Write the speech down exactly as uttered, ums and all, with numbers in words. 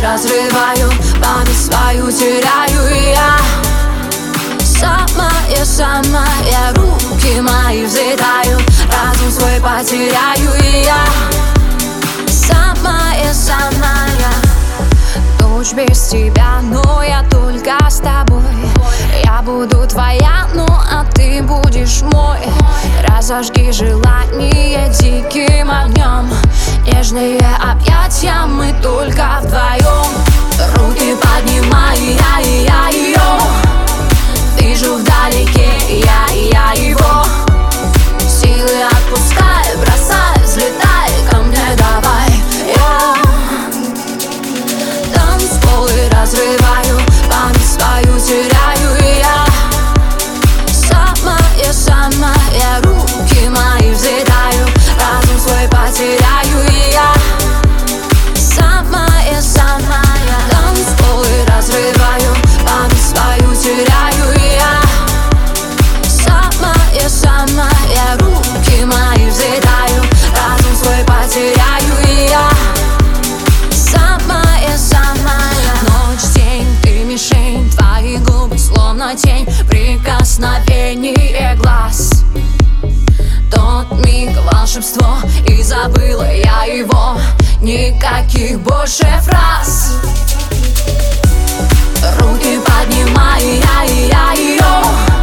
разрываю, память свою теряю, и я самая, самая, руки мои взлетаю, разум свой потеряю, и я самая, самая. Ночь без тебя, но я только с тобой. Я буду твоя, ну а ты будешь мой. Разожги желание диким огнем, нежные объятия мы только вдвоем. Руки поднимай, я и я ее, вижу вдалеке я и я его. Силы отпускай, бросай, взлетай ко мне давай. Я танцполы разрываю, память свою теряю, и я самая, самая, руки мои взлетаю, разум свой потеряю, и я самая, самая. Танцполы разрываю, память свою теряю, и я самая, самая, руки мои взлетаю, разум свой потеряю, и я самая, самая. Ночь, день, ты мишень, твои губы словно тень, прикосновение глаз. Тот миг волшебство, и забыла я его, никаких больше фраз. Руки поднимай, я и я ее,